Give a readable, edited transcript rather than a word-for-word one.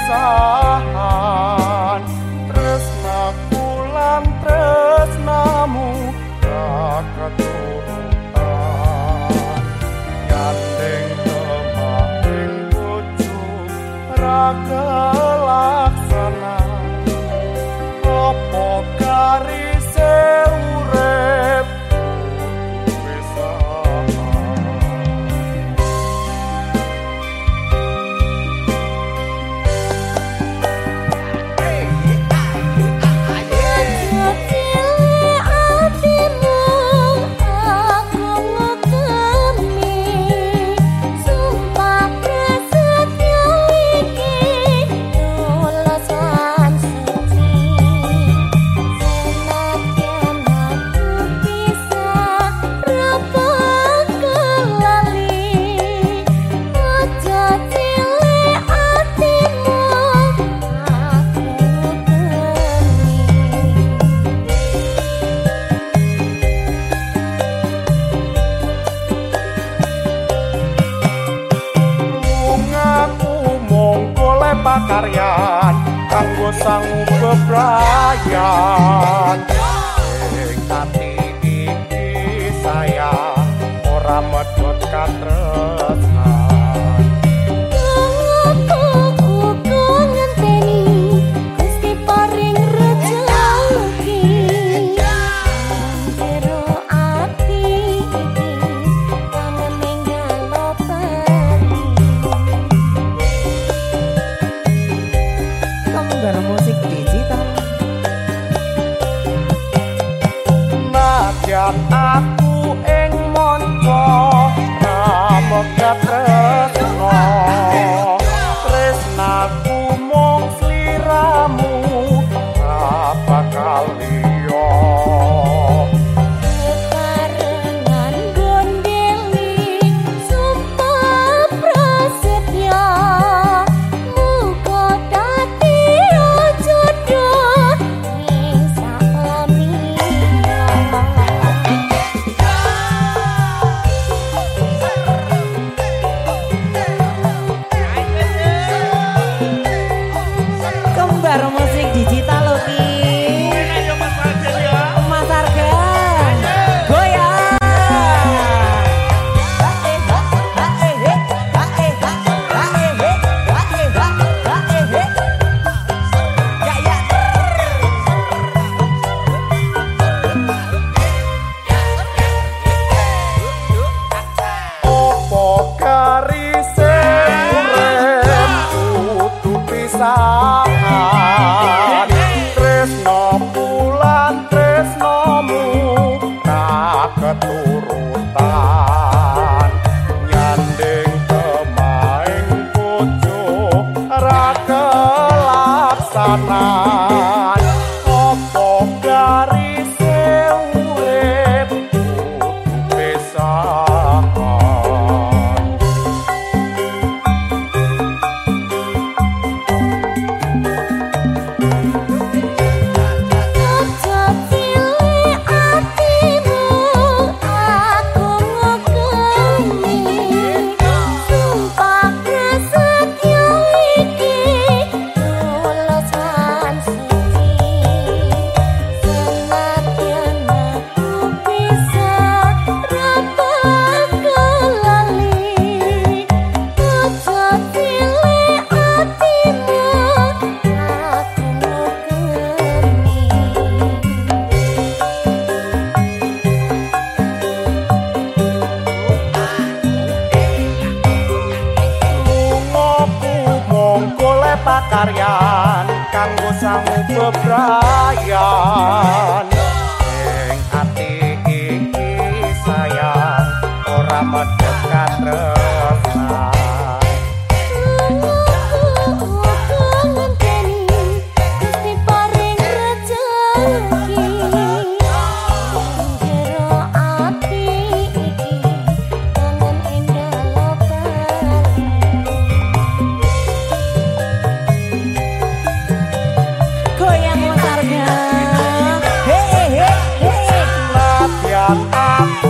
pisahan tresnaku lan tresnamu ra keturutan yandeng temahing bojo ra kelaksana opo karise urip pakaryan kanggo sangu bebrayan ing ati iki sayang ora medhot katresnan aku ngenteni Gusti paring rejeki jero ati iki kangen ninggal Kembar musik digital. Nadyan aku ing manca ramegat tresno tresnaku mung sliramu ra bakal liya karengan gondeli sumpah prasetya muga dadi jodoh ing Kembar musik digital loh Ki. Mas Argan goyang. opo karise urip kudu pisahan tresno bulan tresnomu tak keturutan nyanding temahing bojo ra kelaksanan opo karise urip kudu pisahan pakaryan kanggo sangu bebrayan ing ati iki sayang ora medhot katresnan Gusti paring rejeki jero ati iki kangen endah Goyang Mas Argan. Nadyan aku